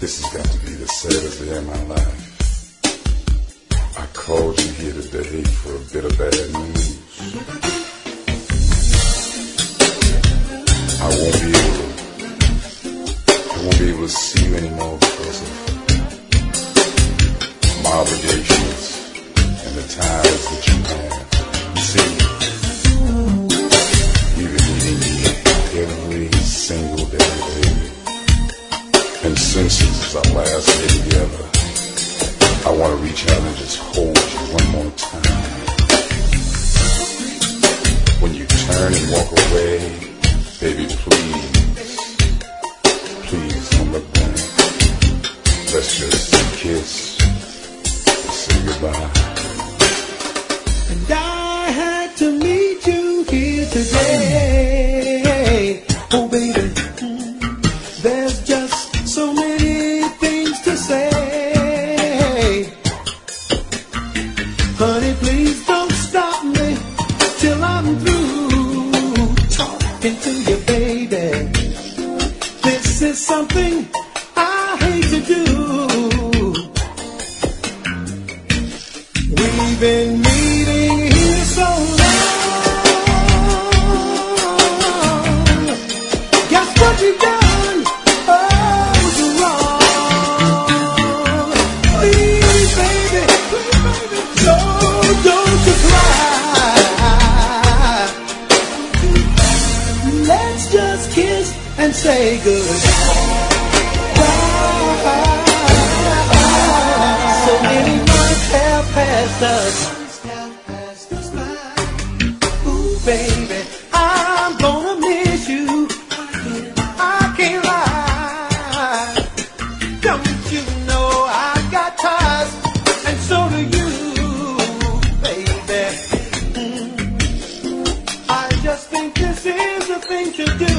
This has got to be the saddest day of my life. I called you here today for a bit of bad news. I won't be able to see you anymore because of my obligations and the ties that you have. You see, you've been meeting me every single day, baby. And since our last day together, I want to reach out and just hold you one more time. When you turn and walk away, baby, please don't look back. Let's just kiss and say goodbye. And I had to meet you here today. Oh, baby, there's just so many things to say. Honey, please don't stop me till I'm through talking to you, baby. This is something I hate to do. We've been meeting here so long. Guess what you've done? Oh, you're wrong. Please, baby, so don't you cry. Let's just kiss and say goodbye. So many months have passed us. Ooh, baby, I'm gonna miss you. I can't lie. Don't you know I got ties, and so do you, baby. I just think this is the thing to do.